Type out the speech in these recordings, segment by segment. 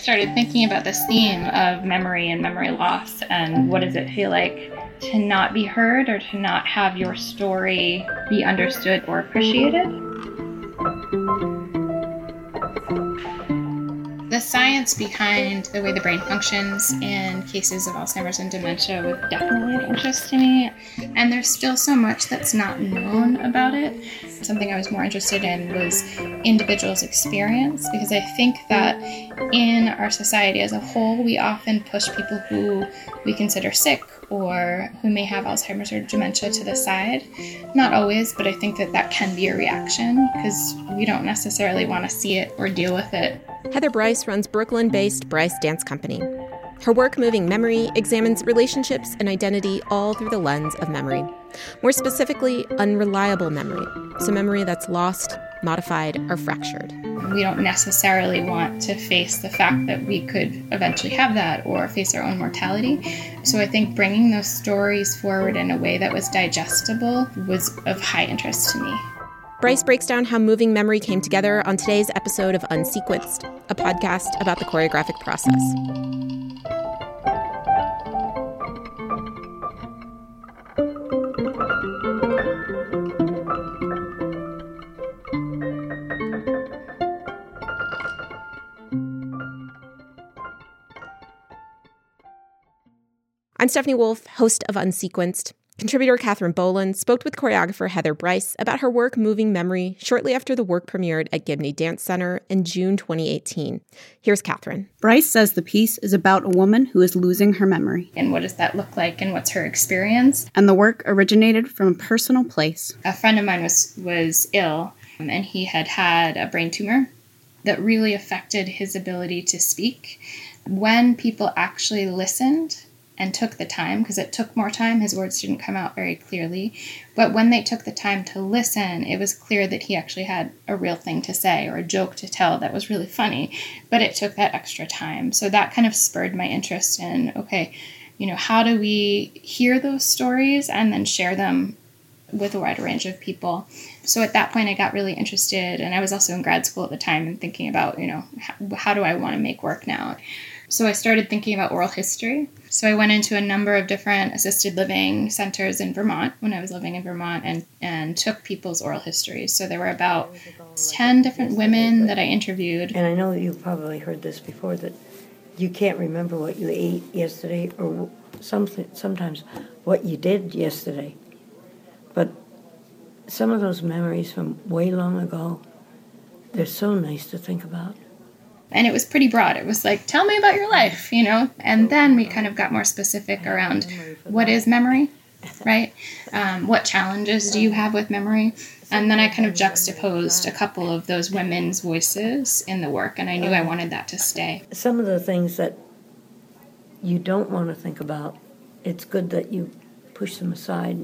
started thinking about this theme of memory and memory loss, and what does it feel like to not be heard or to not have your story be understood or appreciated. The science behind the way the brain functions in cases of Alzheimer's and dementia was definitely of interest to me. And there's still so much that's not known about it. Something I was more interested in was individuals' experience, because I think that in our society as a whole, we often push people who we consider sick or who may have Alzheimer's or dementia to the side. Not always, but I think that that can be a reaction because we don't necessarily want to see it or deal with it. Heather Bryce runs Brooklyn-based Bryce Dance Company. Her work, Moving Memory, examines relationships and identity all through the lens of memory. More specifically, unreliable memory. So memory that's lost, modified, or fractured. We don't necessarily want to face the fact that we could eventually have that or face our own mortality. So I think bringing those stories forward in a way that was digestible was of high interest to me. Bryce breaks down how moving memory came together on today's episode of Unsequenced, a podcast about the choreographic process. I'm Stephanie Wolf, host of Unsequenced. Contributor Catherine Boland spoke with choreographer Heather Bryce about her work Moving Memory shortly after the work premiered at Gibney Dance Center in June 2018. Here's Catherine. Bryce says the piece is about a woman who is losing her memory. And what does that look like and what's her experience? And the work originated from a personal place. A friend of mine was ill, and he had a brain tumor that really affected his ability to speak. When people actually listened and took the time, because it took more time, his words didn't come out very clearly, but when they took the time to listen, it was clear that he actually had a real thing to say or a joke to tell that was really funny, but it took that extra time. So that kind of spurred my interest in, okay, how do we hear those stories and then share them with a wide range of people? So at that point, I got really interested, and I was also in grad school at the time and thinking about, how do I want to make work now? So I started thinking about oral history. So I went into a number of different assisted living centers in Vermont when I was living in Vermont and took people's oral histories. So there were about 10 different women that I interviewed. And I know you've probably heard this before, that you can't remember what you ate yesterday or sometimes what you did yesterday. But some of those memories from way long ago, they're so nice to think about. And it was pretty broad. It was like, tell me about your life, And then we kind of got more specific around what is memory, right? What challenges do you have with memory? And then I kind of juxtaposed a couple of those women's voices in the work, and I knew I wanted that to stay. Some of the things that you don't want to think about, it's good that you push them aside.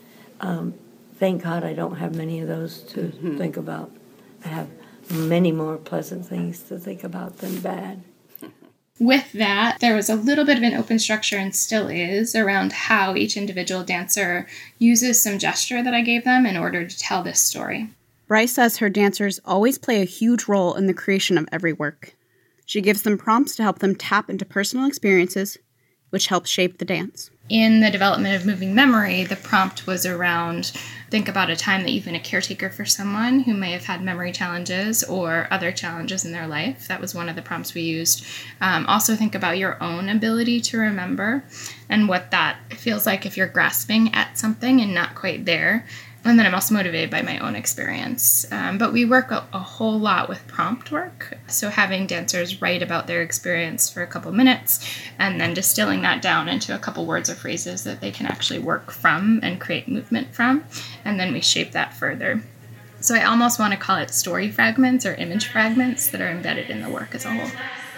Thank God I don't have many of those to think about. I have many more pleasant things to think about than bad. With that, there was a little bit of an open structure, and still is, around how each individual dancer uses some gesture that I gave them in order to tell this story. Bryce says her dancers always play a huge role in the creation of every work. She gives them prompts to help them tap into personal experiences, which helps shape the dance. In the development of Moving Memory, the prompt was around, think about a time that you've been a caretaker for someone who may have had memory challenges or other challenges in their life. That was one of the prompts we used. Also think about your own ability to remember and what that feels like if you're grasping at something and not quite there. And then I'm also motivated by my own experience. But we work a whole lot with prompt work. So having dancers write about their experience for a couple minutes and then distilling that down into a couple words or phrases that they can actually work from and create movement from. And then we shape that further. So I almost want to call it story fragments or image fragments that are embedded in the work as a whole.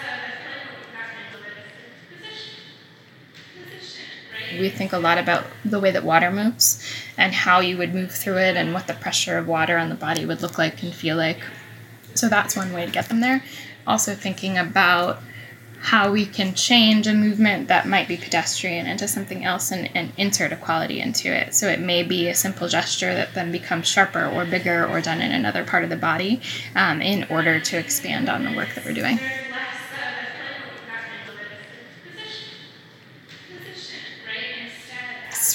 We think a lot about the way that water moves and how you would move through it and what the pressure of water on the body would look like and feel like. So that's one way to get them there. Also thinking about how we can change a movement that might be pedestrian into something else and insert a quality into it. So it may be a simple gesture that then becomes sharper or bigger or done in another part of the body in order to expand on the work that we're doing.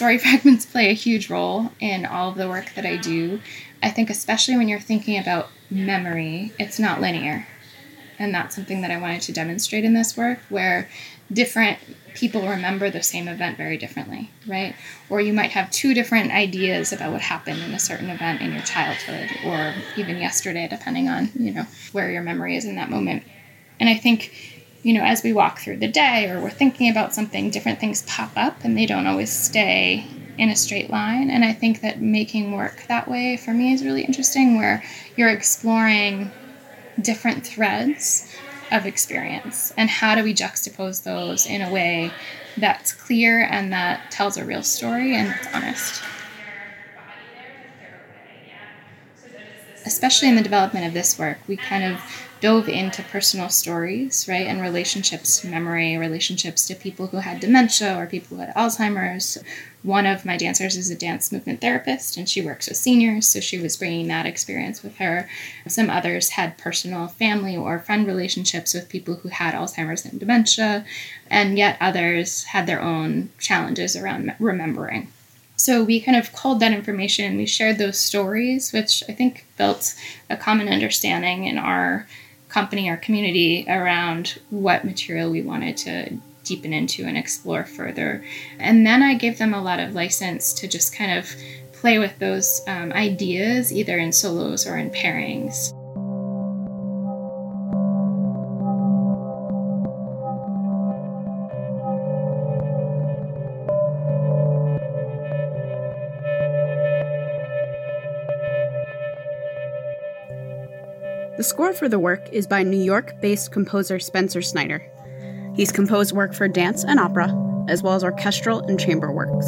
story fragments play a huge role in all of the work that I do. I think especially when you're thinking about memory, it's not linear. And that's something that I wanted to demonstrate in this work, where different people remember the same event very differently, right? Or you might have two different ideas about what happened in a certain event in your childhood or even yesterday, depending on, where your memory is in that moment. And I think, as we walk through the day or we're thinking about something, different things pop up and they don't always stay in a straight line. And I think that making work that way for me is really interesting, where you're exploring different threads of experience and how do we juxtapose those in a way that's clear and that tells a real story and it's honest. Especially in the development of this work, we kind of dove into personal stories, right, and relationships to memory, relationships to people who had dementia or people who had Alzheimer's. One of my dancers is a dance movement therapist, and she works with seniors, so she was bringing that experience with her. Some others had personal family or friend relationships with people who had Alzheimer's and dementia, and yet others had their own challenges around remembering. So we kind of culled that information, we shared those stories, which I think built a common understanding in our company, our community, around what material we wanted to deepen into and explore further. And then I gave them a lot of license to just kind of play with those ideas, either in solos or in pairings. The score for the work is by New York-based composer Spencer Snyder. He's composed work for dance and opera, as well as orchestral and chamber works.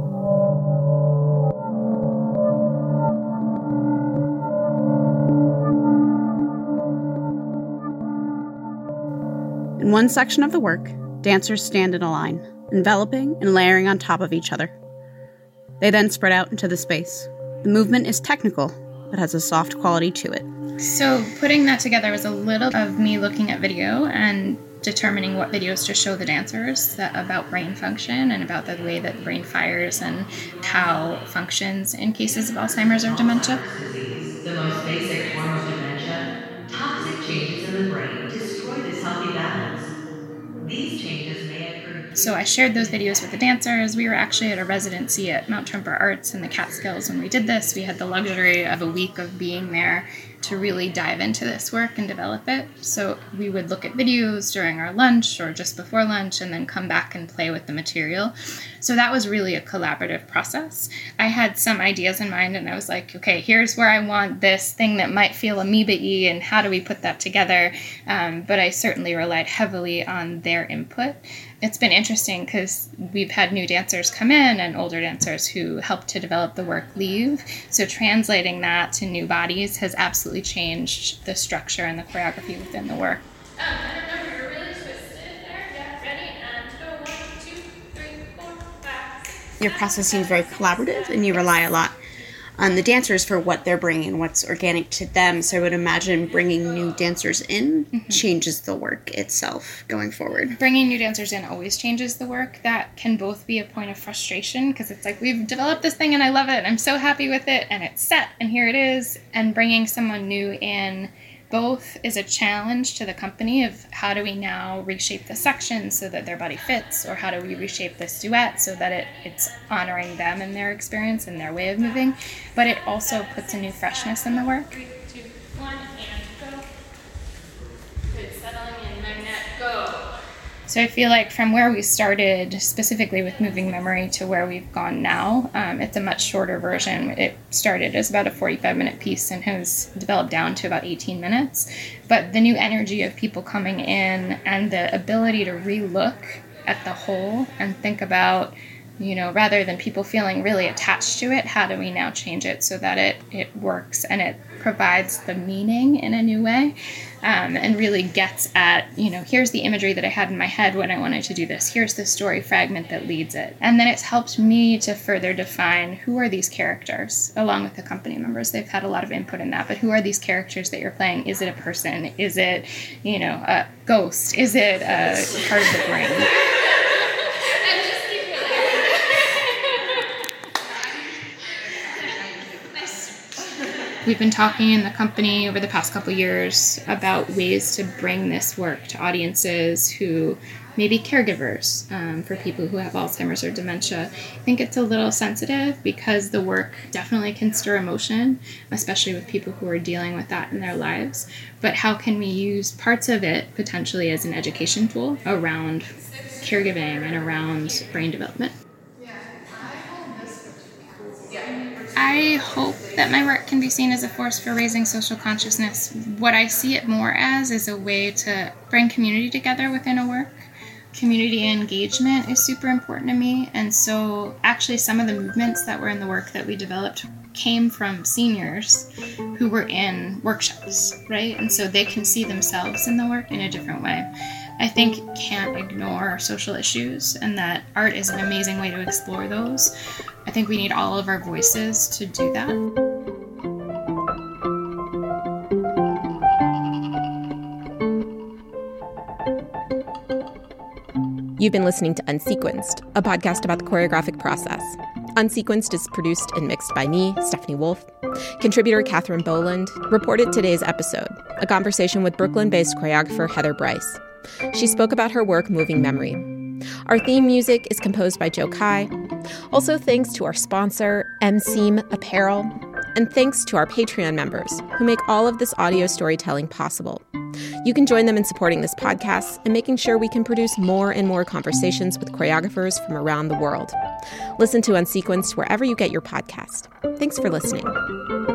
In one section of the work, dancers stand in a line, enveloping and layering on top of each other. They then spread out into the space. The movement is technical, but has a soft quality to it. So putting that together was a little of me looking at video and determining what videos to show the dancers about brain function and about the way that the brain fires and how it functions in cases of Alzheimer's or dementia. Disease, the most basic form of dementia, toxic changes in the brain destroy this healthy balance. These changes may occur. So I shared those videos with the dancers. We were actually at a residency at Mount Trumper Arts in the Catskills when we did this. We had the luxury of a week of being there to really dive into this work and develop it. So we would look at videos during our lunch or just before lunch and then come back and play with the material. So that was really a collaborative process. I had some ideas in mind and I was like, okay, here's where I want this thing that might feel amoeba-y and how do we put that together? But I certainly relied heavily on their input. It's been interesting because we've had new dancers come in and older dancers who helped to develop the work leave. So translating that to new bodies has absolutely changed the structure and the choreography within the work. And remember, you're really twisted there. Yeah, ready, and go. 1, 2, 3, 4, 5, 6. Your process seems very collaborative, and you rely a lot on the dancers for what they're bringing, what's organic to them. So I would imagine bringing new dancers in changes the work itself going forward. Bringing new dancers in always changes the work. That can both be a point of frustration because it's like, we've developed this thing and I love it and I'm so happy with it and it's set and here it is. And bringing someone new in both is a challenge to the company of how do we now reshape the section so that their body fits, or how do we reshape this duet so that it's honoring them and their experience and their way of moving. But it also puts a new freshness in the work. 3, 2, 1, and go. Good, settling in, magnet, go. So I feel like from where we started, specifically with moving memory, to where we've gone now, it's a much shorter version. It started as about a 45-minute piece and has developed down to about 18 minutes. But the new energy of people coming in and the ability to re-look at the whole and think about, rather than people feeling really attached to it, how do we now change it so that it works and it provides the meaning in a new way, and really gets at, here's the imagery that I had in my head when I wanted to do this. Here's the story fragment that leads it. And then it's helped me to further define who are these characters, along with the company members. They've had a lot of input in that, but who are these characters that you're playing? Is it a person? Is it, a ghost? Is it a part of the brain? We've been talking in the company over the past couple years about ways to bring this work to audiences who may be caregivers for people who have Alzheimer's or dementia. I think it's a little sensitive because the work definitely can stir emotion, especially with people who are dealing with that in their lives. But how can we use parts of it potentially as an education tool around caregiving and around brain development? I hope that my work can be seen as a force for raising social consciousness. What I see it more as is a way to bring community together within a work. Community engagement is super important to me, and so actually some of the movements that were in the work that we developed came from seniors who were in workshops, right? And so they can see themselves in the work in a different way. I think can't ignore social issues, and that art is an amazing way to explore those. I think we need all of our voices to do that. You've been listening to Unsequenced, a podcast about the choreographic process. Unsequenced is produced and mixed by me, Stephanie Wolf. Contributor Catherine Boland reported today's episode, a conversation with Brooklyn-based choreographer Heather Bryce. She spoke about her work Moving Memory. Our theme music is composed by Joe Kai. Also thanks to our sponsor, MSeam Apparel. And thanks to our Patreon members, who make all of this audio storytelling possible. You can join them in supporting this podcast and making sure we can produce more and more conversations with choreographers from around the world. Listen to Unsequenced wherever you get your podcast. Thanks for listening.